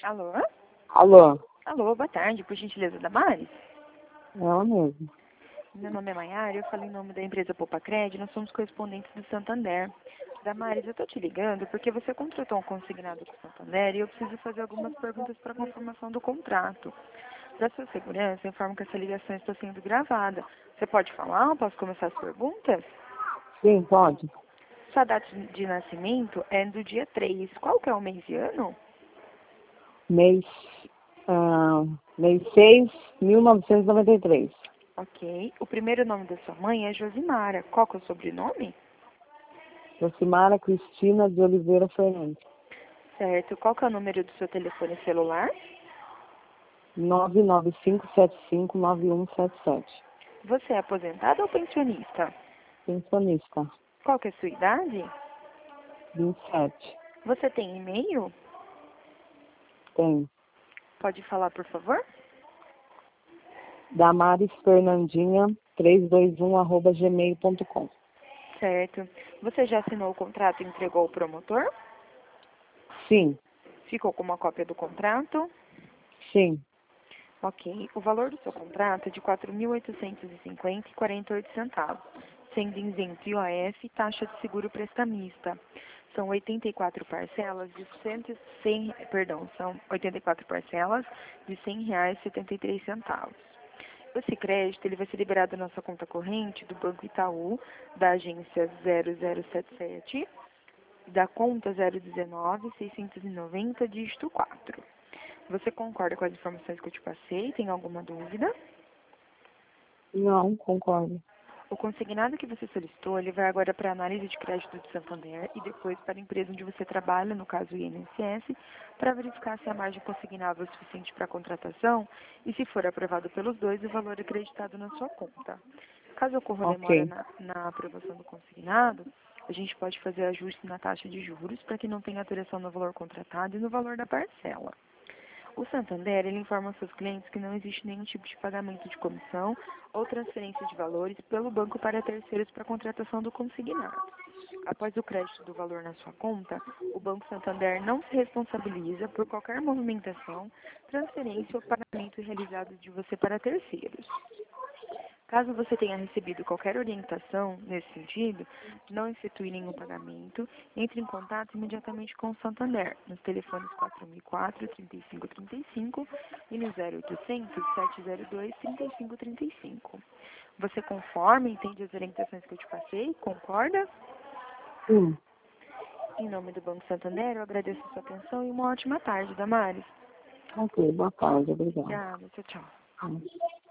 Alô? Alô, Alô, boa tarde, por gentileza, Damares? é ela mesmo. Meu nome é Maiara, eu falo em nome da empresa Popacred, nós somos correspondentes do Santander. Damares, eu tô te ligando porque você contratou um consignado com o Santander e eu preciso fazer algumas perguntas para confirmação do contrato. Para sua segurança, eu informo que essa ligação está sendo gravada. Você pode falar? Posso começar as perguntas? Sim, pode. Sua data de nascimento é do dia 3. Qual que é o mês e ano? Mês, mês 6, 1993. Ok. O primeiro nome da sua mãe é Josimara. Qual que é o sobrenome? Josimara Cristina de Oliveira Fernandes. Certo. Qual que é o número do seu telefone celular? 995759177. Você é aposentado ou pensionista? Pensionista. Qual que é a sua idade? 27. Você tem e-mail? Tem. Pode falar, por favor? Damares Fernandinha 321@gmail.com. Certo. Você já assinou o contrato e entregou ao promotor? Sim, Ficou com uma cópia do contrato? sim. Ok. O valor do seu contrato é de R$ 4.850,48, sendo isento IOF e taxa de seguro prestamista. São 84 parcelas de são 84 parcelas de R$ 100,73. Esse crédito ele vai ser liberado da nossa conta corrente do Banco Itaú, da agência 0077, da conta 019-690, dígito 4. Você concorda com as informações que eu te passei? Tem alguma dúvida? Não, concordo. O consignado que você solicitou, ele vai agora para a análise de crédito do Santander e depois para a empresa onde você trabalha, no caso o INSS, para verificar se a margem consignável é suficiente para a contratação e, se for aprovado pelos dois, o valor é acreditado na sua conta. Caso ocorra demora Ok. na aprovação do consignado, a gente pode fazer ajuste na taxa de juros para que não tenha alteração no valor contratado e no valor da parcela. O Santander, ele informa aos seus clientes que não existe nenhum tipo de pagamento de comissão ou transferência de valores pelo banco para terceiros para a contratação do consignado. Após o crédito do valor na sua conta, o Banco Santander não se responsabiliza por qualquer movimentação, transferência ou pagamento realizado de você para terceiros. Caso você tenha recebido qualquer orientação nesse sentido, não efetue nenhum pagamento, entre em contato imediatamente com o Santander, nos telefones 4004-3535 e no 0800-702-3535. Você conforme, entende as orientações que eu te passei? Concorda? Sim. Em nome do Banco Santander, eu agradeço a sua atenção e uma ótima tarde, Damares. Ok, boa tarde, obrigada. Obrigada, tchau, tchau.